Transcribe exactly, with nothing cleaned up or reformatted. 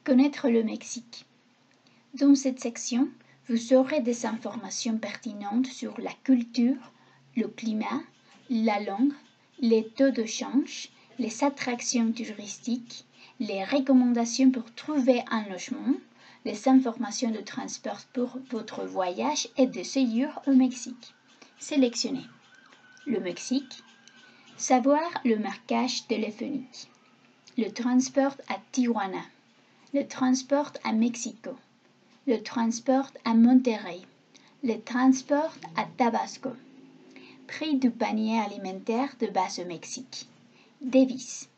Connaître le Mexique. Dans cette section, vous aurez des informations pertinentes sur la culture, le climat, la langue, les taux de change, les attractions touristiques, les recommandations pour trouver un logement, les informations de transport pour votre voyage et de séjour au Mexique. Sélectionnez le Mexique, savoir le marquage téléphonique, le transport à Tijuana, le transport à Mexico, le transport à Monterrey, le transport à Tabasco. Prix du panier alimentaire de base au Mexique. Devises.